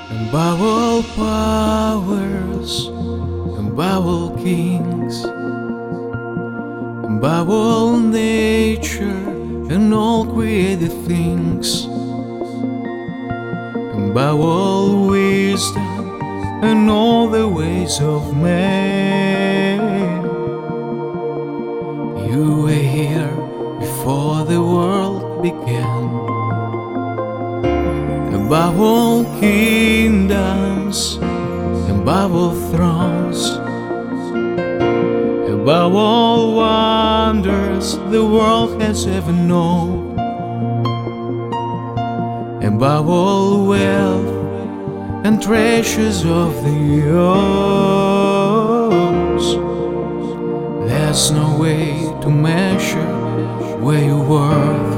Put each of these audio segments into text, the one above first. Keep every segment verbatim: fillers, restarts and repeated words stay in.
Above all powers, above all kings, above all nature and all created things, above all wisdom and all the ways of man. You were here before the world began. Above all kingdoms, above all thrones, above all wonders the world has ever known, above all wealth and treasures of the earth, there's no way to measure where you worth.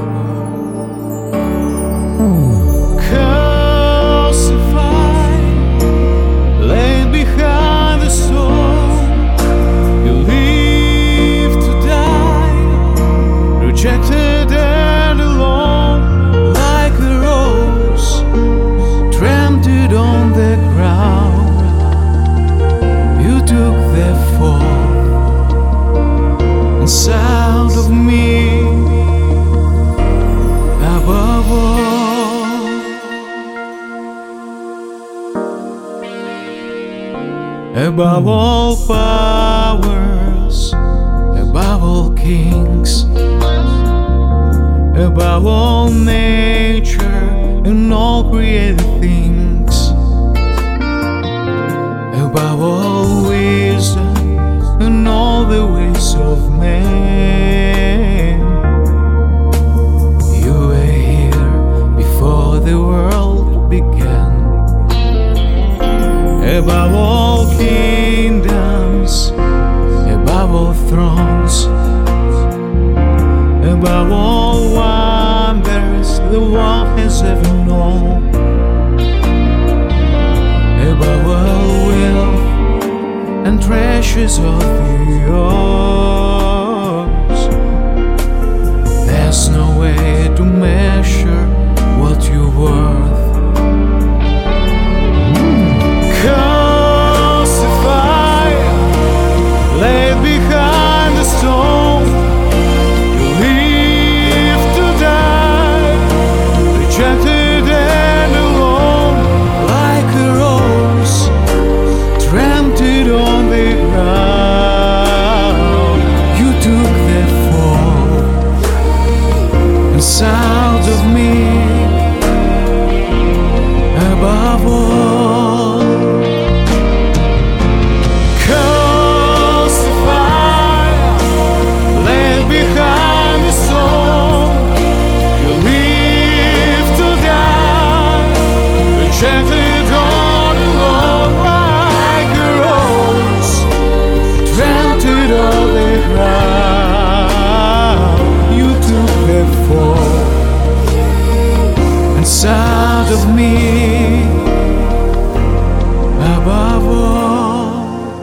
Crucified, laid behind the stone, you live to die, rejected and alone, like a rose trampled on the ground. You took the fall and sound of me above all. Above all powers, above all kings, above all nature and all created things, above all wisdom and all the ways of man. You were here before the world began. Above all kingdoms, above all thrones, above all wonders the world has ever known, above all wealth and treasures of the earth, there's no way to measure what you're worth. Crucified, laid behind the stone, you live to die, rejected and alone, like a rose trampled on the ground. You took the fall and sound of me above all. Rejected on alone, like a rose trampled on the ground. You took the fall and sound of me above all,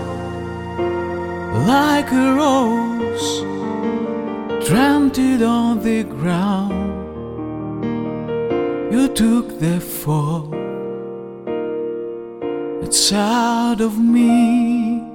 like a rose trampled on the ground. You took the fall, it's out of me.